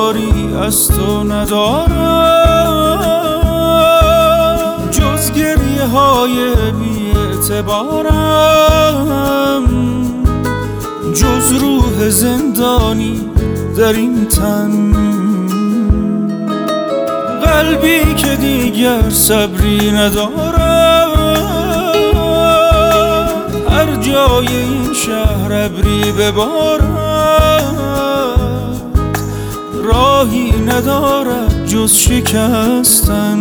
یاری از تو ندارم، جز گریه های بی اعتبارم، جز روح زندانی در این تن، قلبی که دیگر صبری ندارد، هر جای این شهر ابری ببارد، راهی ندارد جز شکستن.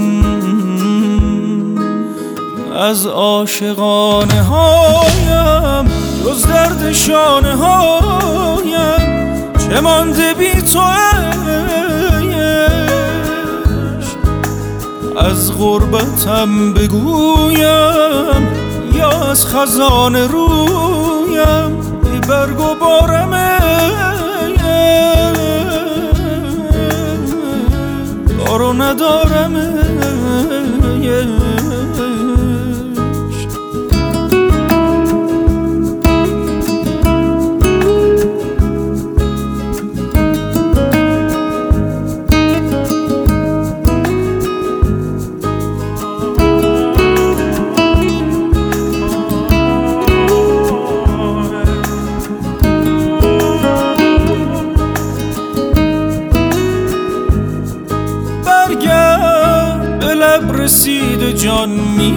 از عاشقانه هایم جز درد شانه هایم، چه مانده بی تو از غربتم بگویم یا از خزان رویم، ای برگ و بارم دارو ندارم. به لب رسید جان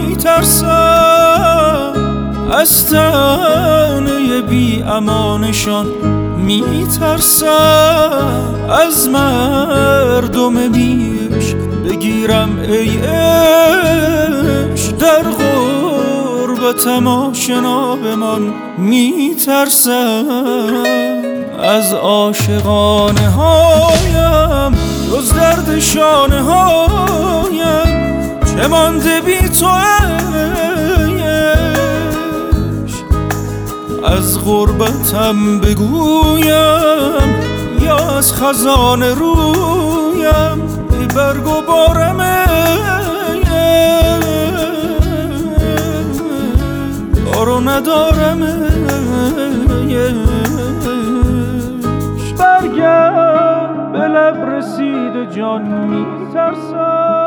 میترسم، از تنه بی امانشان میترسم، از مردم بیش بگیرم ای عشق، در غربتم آشنا بمان میترسم. از عاشقانه هایم جز درد شانه هایم، چه مانده بی تو از غربتم بگویم یا از خزان رویم، ای برگ و بارم دارو ندارم. برگرد به لب رسید جان میترسم،